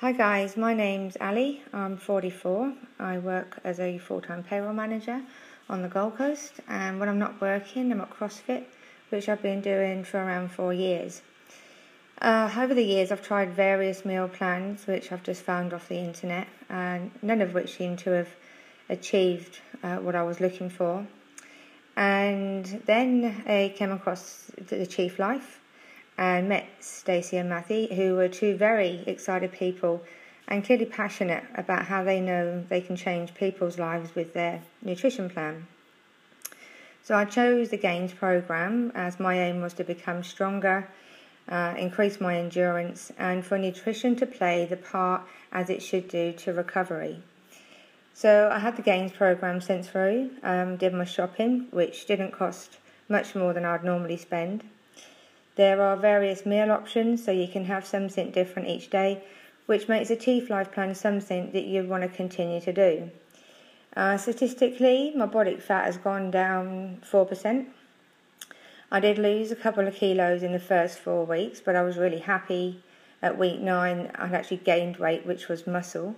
Hi guys, my name's Ali. I'm 44. I work as a full-time payroll manager on the Gold Coast, and when I'm not working, I'm at CrossFit, which I've been doing for around 4 years. Over the years, I've tried various meal plans, which I've just found off the internet, and none of which seem to have achieved what I was looking for. And then I came across the Chief Life and met Stacey and Matthew, who were two very excited people and clearly passionate about how they know they can change people's lives with their nutrition plan. So I chose the Gains program as my aim was to become stronger, increase my endurance, and for nutrition to play the part as it should do to recovery. So I had the Gains program sent through, did my shopping, which didn't cost much more than I'd normally spend. There are various meal options, so you can have something different each day, which makes a Chief Life plan something that you want to continue to do. Statistically, my body fat has gone down 4%. I did lose a couple of kilos in the first 4 weeks, but I was really happy. At week 9, I'd actually gained weight, which was muscle.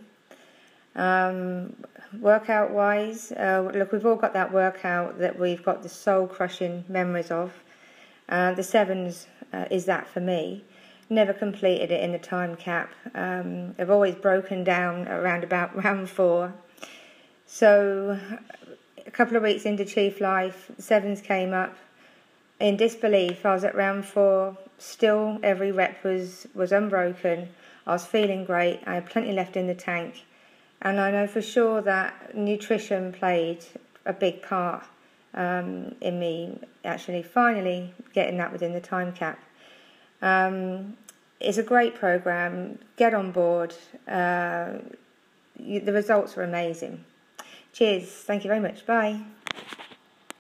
Workout-wise, look, we've all got that workout that we've got the soul-crushing memories of. The sevens is that for me. Never completed it in the time cap. I've always broken down around about round 4. So a couple of weeks into Chief Life, sevens came up. In disbelief, I was at round 4. Still, every rep was unbroken. I was feeling great. I had plenty left in the tank. And I know for sure that nutrition played a big part in me actually finally getting that within the time cap. It's a great program. Get on board. The results are amazing. Cheers. Thank you very much. Bye.